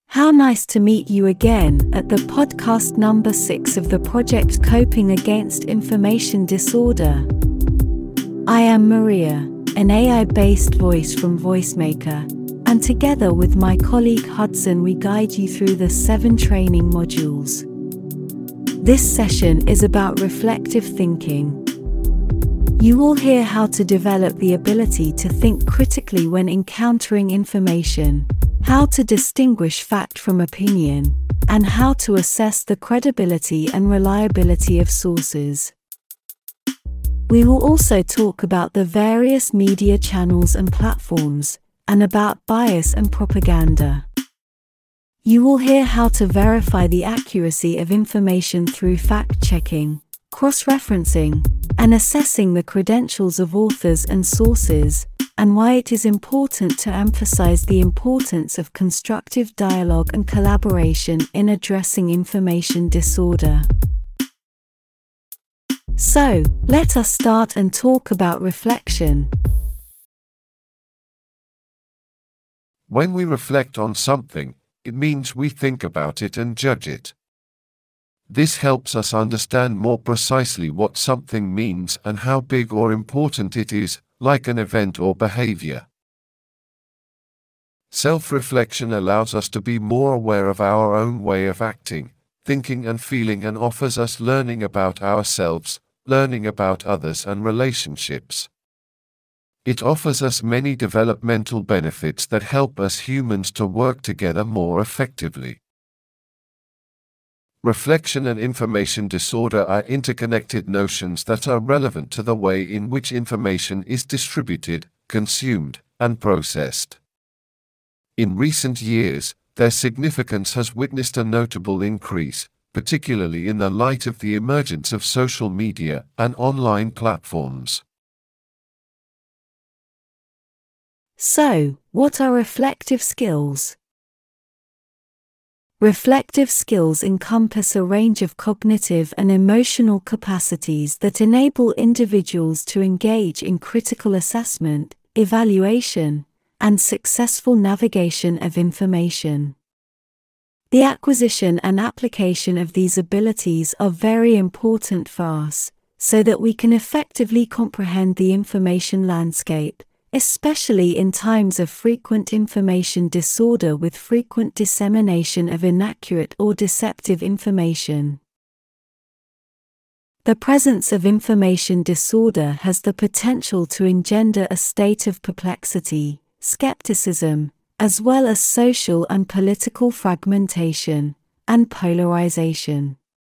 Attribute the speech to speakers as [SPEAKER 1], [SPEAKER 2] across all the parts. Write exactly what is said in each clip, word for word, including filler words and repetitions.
[SPEAKER 1] How nice to meet you again at the podcast number six of the project Coping Against Information Disorder. I am Maria, an A I-based voice from VoiceMaker, and together with my colleague Hudson we guide you through the seven training modules. This session is about reflective thinking. You will hear how to develop the ability to think critically when encountering information, how to distinguish fact from opinion, and how to assess the credibility and reliability of sources. We will also talk about the various media channels and platforms, and about bias and propaganda. You will hear how to verify the accuracy of information through fact-checking, cross-referencing, and assessing the credentials of authors and sources, and why it is important to emphasize the importance of constructive dialogue and collaboration in addressing information disorder. So, let us start and talk about reflection.
[SPEAKER 2] When we reflect on something, it means we think about it and judge it. This helps us understand more precisely what something means and how big or important it is, like an event or behavior. Self-reflection allows us to be more aware of our own way of acting, thinking and feeling, and offers us learning about ourselves, learning about others and relationships. It offers us many developmental benefits that help us humans to work together more effectively. Reflection and information disorder are interconnected notions that are relevant to the way in which information is distributed, consumed, and processed. In recent years, their significance has witnessed a notable increase, particularly in the light of the emergence of social media and online platforms.
[SPEAKER 1] So, what are reflective skills? Reflective skills encompass a range of cognitive and emotional capacities that enable individuals to engage in critical assessment, evaluation, and successful navigation of information. The acquisition and application of these abilities are very important for us, so that we can effectively comprehend the information landscape, especially in times of frequent information disorder with frequent dissemination of inaccurate or deceptive information. The presence of information disorder has the potential to engender a state of perplexity, skepticism, as well as social and political fragmentation, and polarization.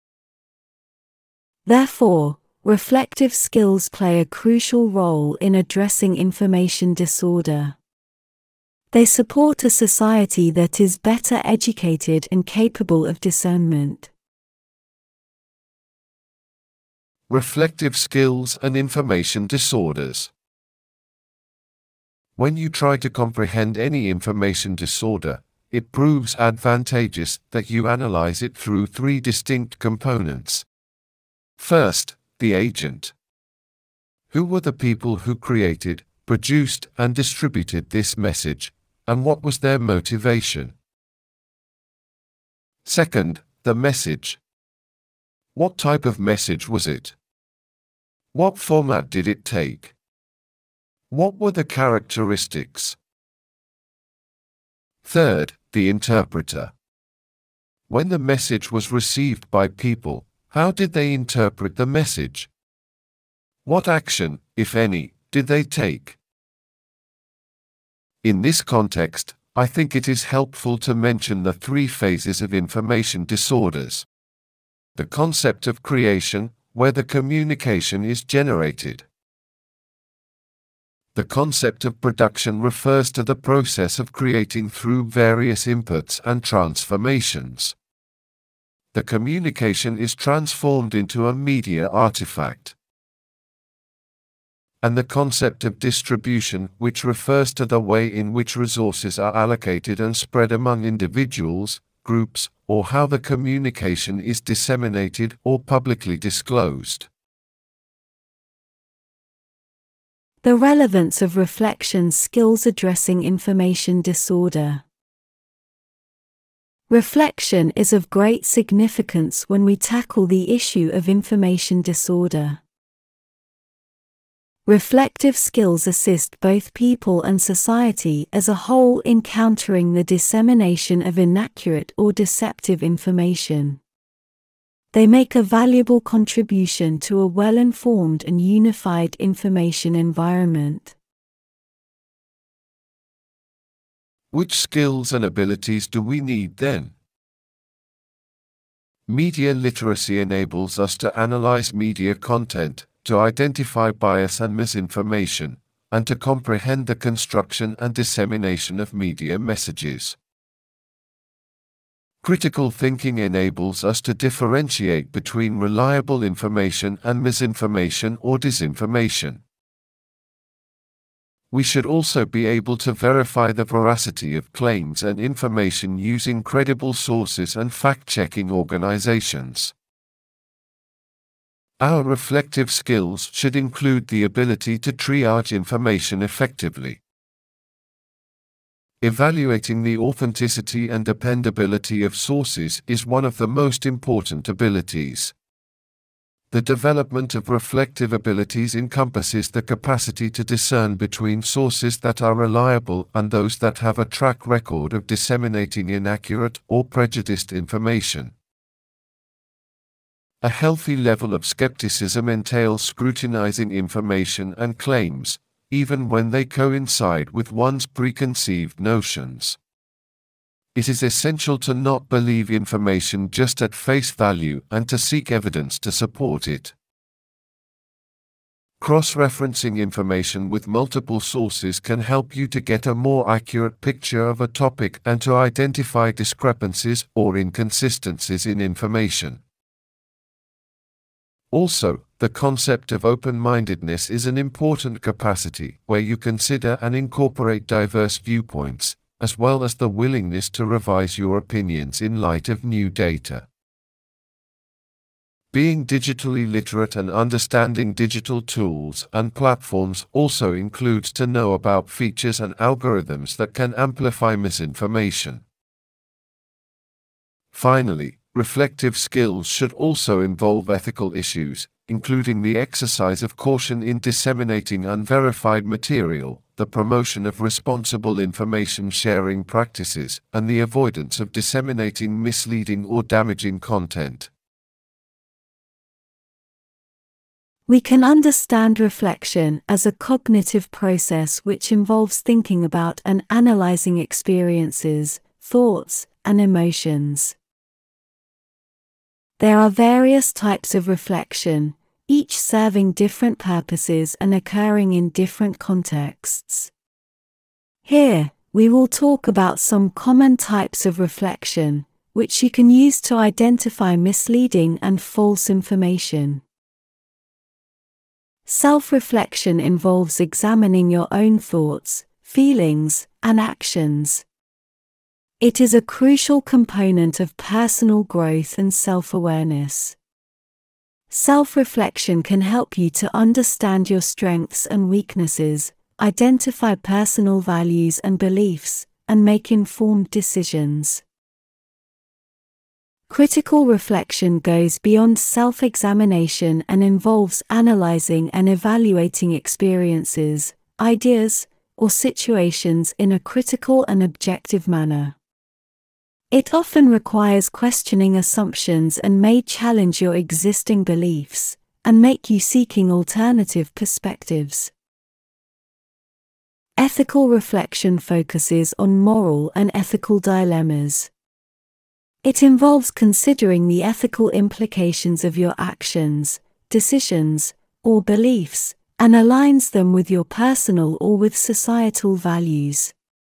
[SPEAKER 1] Therefore, reflective skills play a crucial role in addressing information disorder. They support a society that is better educated and capable of discernment.
[SPEAKER 2] Reflective skills and information disorders. When you try to comprehend any information disorder, it proves advantageous that you analyze it through three distinct components. First, the agent. Who were the people who created, produced, and distributed this message, and what was their motivation? Second, the message. What type of message was it? What format did it take? What were the characteristics? Third, the interpreter. When the message was received by people, how did they interpret the message? What action, if any, did they take? In this context, I think it is helpful to mention the three phases of information disorders. The concept of creation, where the communication is generated. The concept of production refers to the process of creating through various inputs and transformations. The communication is transformed into a media artifact. And the concept of distribution, which refers to the way in which resources are allocated and spread among individuals, groups, or how the communication is disseminated or publicly disclosed.
[SPEAKER 1] The relevance of reflection skills addressing information disorder. Reflection is of great significance when we tackle the issue of information disorder. Reflective skills assist both people and society as a whole in countering the dissemination of inaccurate or deceptive information. They make a valuable contribution to a well-informed and unified information environment.
[SPEAKER 2] Which skills and abilities do we need then? Media literacy enables us to analyze media content, to identify bias and misinformation, and to comprehend the construction and dissemination of media messages. Critical thinking enables us to differentiate between reliable information and misinformation or disinformation. We should also be able to verify the veracity of claims and information using credible sources and fact-checking organizations. Our reflective skills should include the ability to triage information effectively. Evaluating the authenticity and dependability of sources is one of the most important abilities. The development of reflective abilities encompasses the capacity to discern between sources that are reliable and those that have a track record of disseminating inaccurate or prejudiced information. A healthy level of skepticism entails scrutinizing information and claims, even when they coincide with one's preconceived notions. It is essential to not believe information just at face value and to seek evidence to support it. Cross-referencing information with multiple sources can help you to get a more accurate picture of a topic and to identify discrepancies or inconsistencies in information. Also, the concept of open-mindedness is an important capacity where you consider and incorporate diverse viewpoints, as well as the willingness to revise your opinions in light of new data. Being digitally literate and understanding digital tools and platforms also includes to know about features and algorithms that can amplify misinformation. Finally, reflective skills should also involve ethical issues, including the exercise of caution in disseminating unverified material, the promotion of responsible information sharing practices, and the avoidance of disseminating misleading or damaging content.
[SPEAKER 1] We can understand reflection as a cognitive process which involves thinking about and analyzing experiences, thoughts, and emotions. There are various types of reflection, each serving different purposes and occurring in different contexts. Here, we will talk about some common types of reflection, which you can use to identify misleading and false information. Self-reflection involves examining your own thoughts, feelings, and actions. It is a crucial component of personal growth and self-awareness. Self-reflection can help you to understand your strengths and weaknesses, identify personal values and beliefs, and make informed decisions. Critical reflection goes beyond self-examination and involves analyzing and evaluating experiences, ideas, or situations in a critical and objective manner. It often requires questioning assumptions and may challenge your existing beliefs, and make you seeking alternative perspectives. Ethical reflection focuses on moral and ethical dilemmas. It involves considering the ethical implications of your actions, decisions, or beliefs, and aligns them with your personal or with societal values.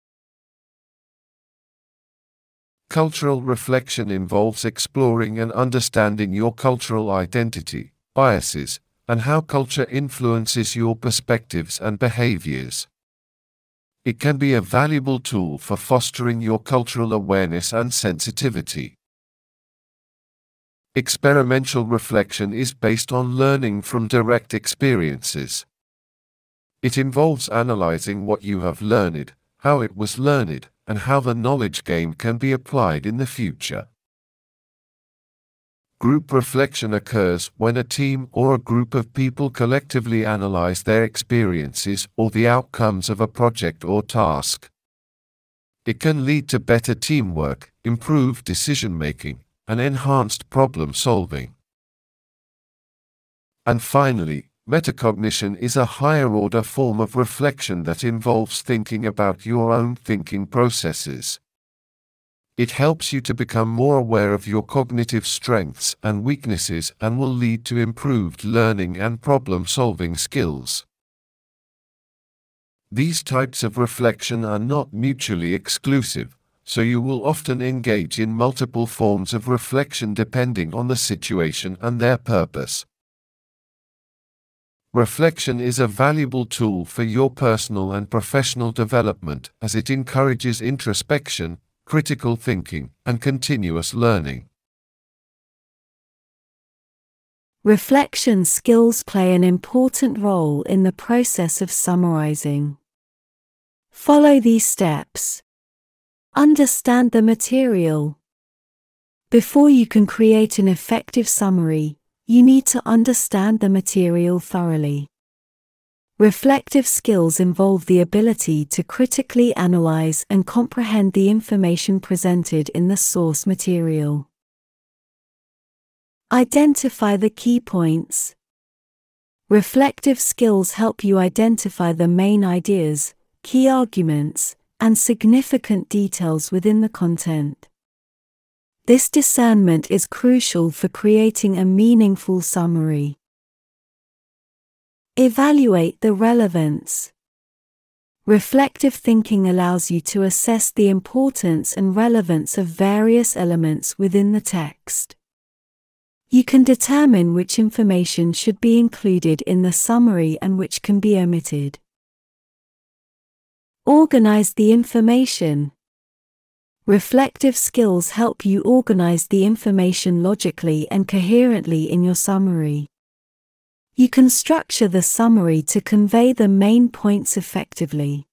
[SPEAKER 2] Cultural reflection involves exploring and understanding your cultural identity, biases, and how culture influences your perspectives and behaviors. It can be a valuable tool for fostering your cultural awareness and sensitivity. Experiential reflection is based on learning from direct experiences. It involves analyzing what you have learned, how it was learned, and how the knowledge gained can be applied in the future. Group reflection occurs when a team or a group of people collectively analyze their experiences or the outcomes of a project or task. It can lead to better teamwork, improved decision-making, and enhanced problem-solving. And finally, metacognition is a higher-order form of reflection that involves thinking about your own thinking processes. It helps you to become more aware of your cognitive strengths and weaknesses and will lead to improved learning and problem-solving skills. These types of reflection are not mutually exclusive, so you will often engage in multiple forms of reflection depending on the situation and their purpose. Reflection is a valuable tool for your personal and professional development as it encourages introspection, critical thinking, and continuous learning.
[SPEAKER 1] Reflection skills play an important role in the process of summarizing. Follow these steps. Understand the material. Before you can create an effective summary, you need to understand the material thoroughly. Reflective skills involve the ability to critically analyze and comprehend the information presented in the source material. Identify the key points. Reflective skills help you identify the main ideas, key arguments, and significant details within the content. This discernment is crucial for creating a meaningful summary. Evaluate the relevance. Reflective thinking allows you to assess the importance and relevance of various elements within the text. You can determine which information should be included in the summary and which can be omitted. Organize the information. Reflective skills help you organize the information logically and coherently in your summary. You can structure the summary to convey the main points effectively.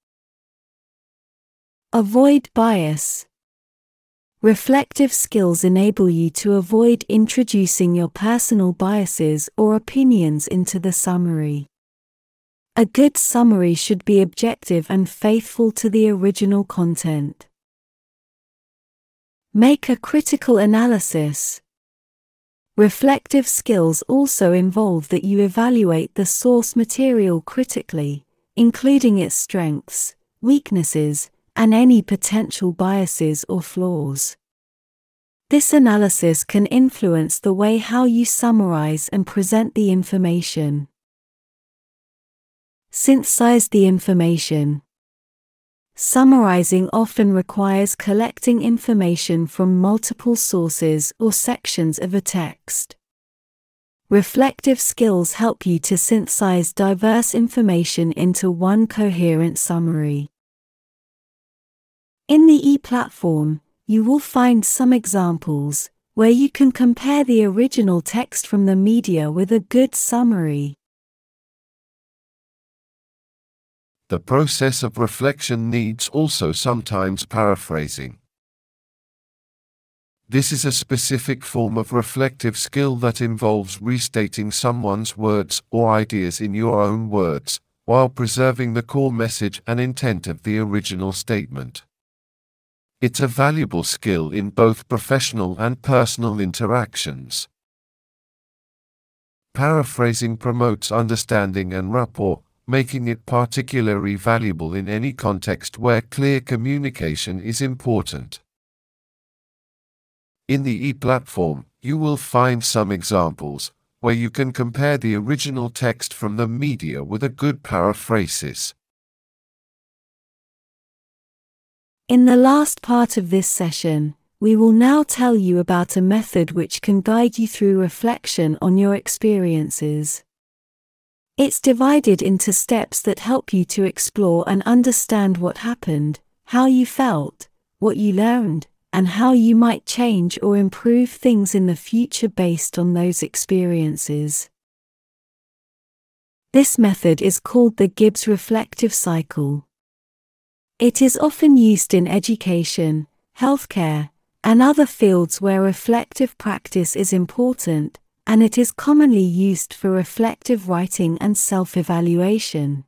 [SPEAKER 1] Avoid bias. Reflective skills enable you to avoid introducing your personal biases or opinions into the summary. A good summary should be objective and faithful to the original content. Make a critical analysis. Reflective skills also involve that you evaluate the source material critically, including its strengths, weaknesses, and any potential biases or flaws. This analysis can influence the way how you summarize and present the information. Synthesize the information. Summarizing often requires collecting information from multiple sources or sections of a text. Reflective skills help you to synthesize diverse information into one coherent summary. In the e-platform, you will find some examples where you can compare the original text from the media with a good summary.
[SPEAKER 2] The process of reflection needs also sometimes paraphrasing. This is a specific form of reflective skill that involves restating someone's words or ideas in your own words, while preserving the core message and intent of the original statement. It's a valuable skill in both professional and personal interactions. Paraphrasing promotes understanding and rapport, making it particularly valuable in any context where clear communication is important. In the e-platform, you will find some examples where you can compare the original text from the media with a good paraphrasis.
[SPEAKER 1] In the last part of this session, we will now tell you about a method which can guide you through reflection on your experiences. It's divided into steps that help you to explore and understand what happened, how you felt, what you learned, and how you might change or improve things in the future based on those experiences. This method is called the Gibbs Reflective Cycle. It is often used in education, healthcare, and other fields where reflective practice is important, and it is commonly used for reflective writing and self-evaluation.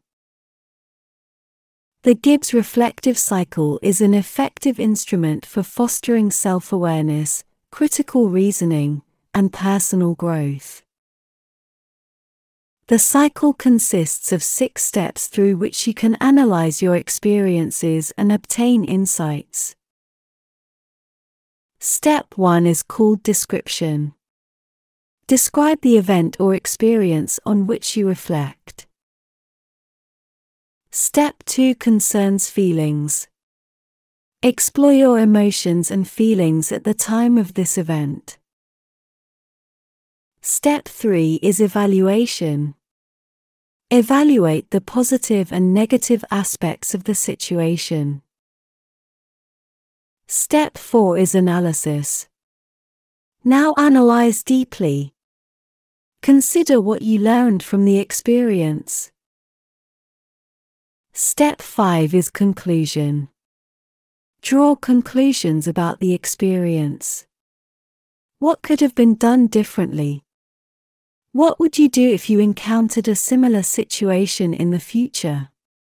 [SPEAKER 1] The Gibbs reflective cycle is an effective instrument for fostering self-awareness, critical reasoning, and personal growth. The cycle consists of six steps through which you can analyze your experiences and obtain insights. Step one is called description. Describe the event or experience on which you reflect. Step two concerns feelings. Explore your emotions and feelings at the time of this event. Step three is evaluation. Evaluate the positive and negative aspects of the situation. Step four is analysis. Now analyze deeply. Consider what you learned from the experience. Step five is conclusion. Draw conclusions about the experience. What could have been done differently? What would you do if you encountered a similar situation in the future?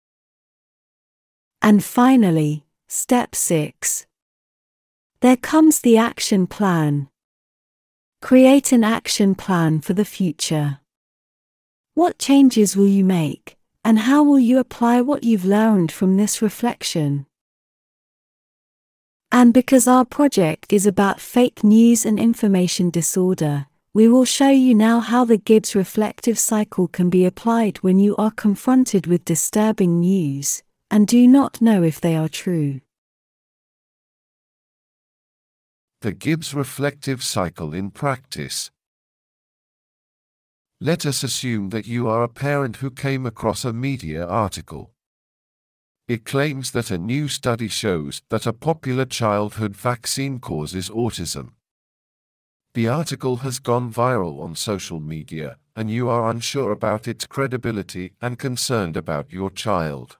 [SPEAKER 1] And finally, step six. There comes the action plan. Create an action plan for the future. What changes will you make? And how will you apply what you've learned from this reflection? And because our project is about fake news and information disorder, we will show you now how the Gibbs reflective cycle can be applied when you are confronted with disturbing news and do not know if they are true.
[SPEAKER 2] The Gibbs reflective cycle in practice. Let us assume that you are a parent who came across a media article. It claims that a new study shows that a popular childhood vaccine causes autism. The article has gone viral on social media, and you are unsure about its credibility and concerned about your child.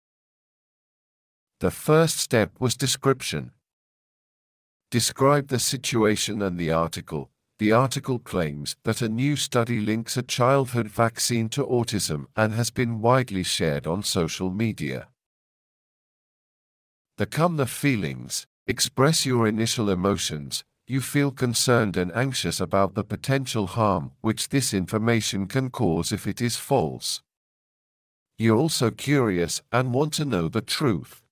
[SPEAKER 2] The first step was description. Describe the situation and the article. The article claims that a new study links a childhood vaccine to autism and has been widely shared on social media. Then come the feelings. Express your initial emotions. You feel concerned and anxious about the potential harm which this information can cause if it is false. You're also curious and want to know the truth.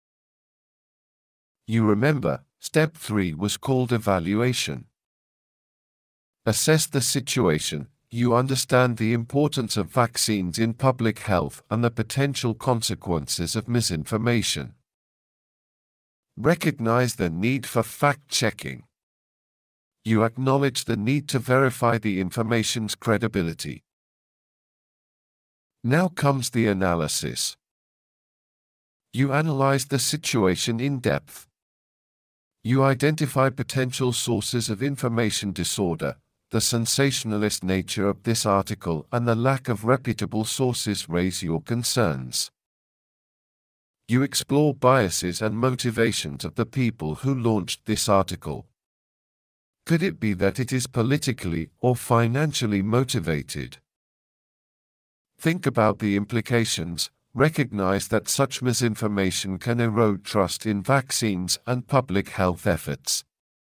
[SPEAKER 2] You remember, step three was called evaluation. Assess the situation. You understand the importance of vaccines in public health and the potential consequences of misinformation. Recognize the need for fact-checking. You acknowledge the need to verify the information's credibility. Now comes the analysis. You analyze the situation in depth. You identify potential sources of information disorder. The sensationalist nature of this article and the lack of reputable sources raise your concerns. You explore biases and motivations of the people who launched this article. Could it be that it is politically or financially motivated? Think about the implications. Recognize that such misinformation can erode trust in vaccines and public health efforts.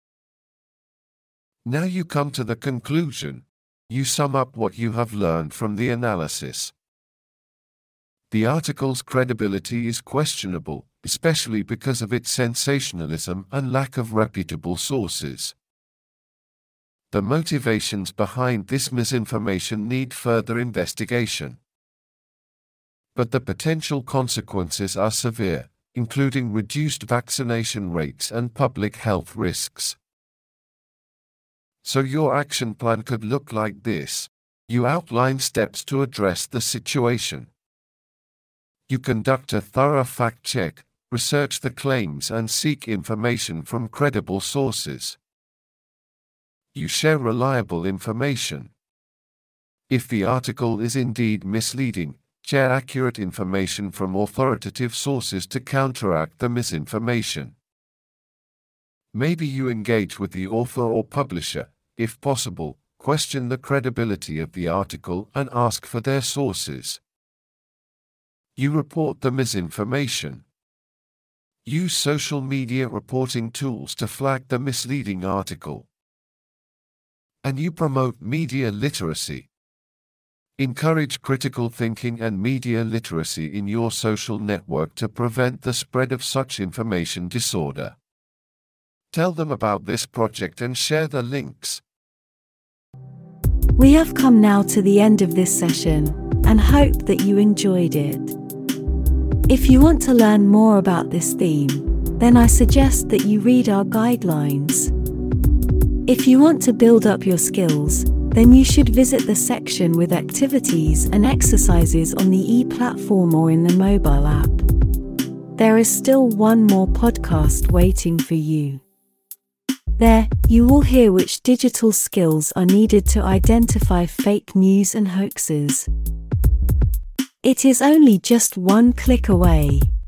[SPEAKER 2] Now you come to the conclusion. You sum up what you have learned from the analysis. The article's credibility is questionable, especially because of its sensationalism and lack of reputable sources. The motivations behind this misinformation need further investigation. But the potential consequences are severe, including reduced vaccination rates and public health risks. So your action plan could look like this. You outline steps to address the situation. You conduct a thorough fact check, research the claims and seek information from credible sources. You share reliable information. If the article is indeed misleading, Share accurate information from authoritative sources to counteract the misinformation. Maybe you engage with the author or publisher. If possible, question the credibility of the article and ask for their sources. You report the misinformation. Use social media reporting tools to flag the misleading article. And you promote media literacy. Encourage critical thinking and media literacy in your social network to prevent the spread of such information disorder. Tell them about this project and share the links.
[SPEAKER 1] We have come now to the end of this session, and hope that you enjoyed it. If you want to learn more about this theme, then I suggest that you read our guidelines. If you want to build up your skills, then you should visit the section with activities and exercises on the e-platform or in the mobile app. There is still one more podcast waiting for you. There, you will hear which digital skills are needed to identify fake news and hoaxes. It is only just one click away.